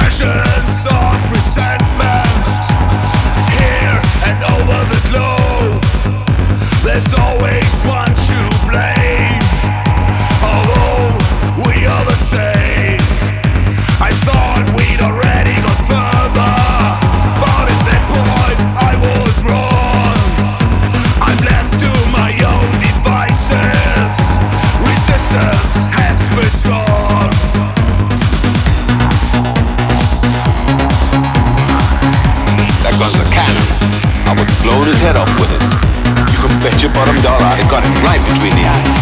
Visions of resentment here and over the globe. There's always one to blame, although we are the same. I thought we'd already got further, but at that point I was wrong. I'm left to my own devices. Resistance has withdrawn. There goes the cannon. I would blow his head off with it. You can bet your bottom dollar I got him right between the eyes.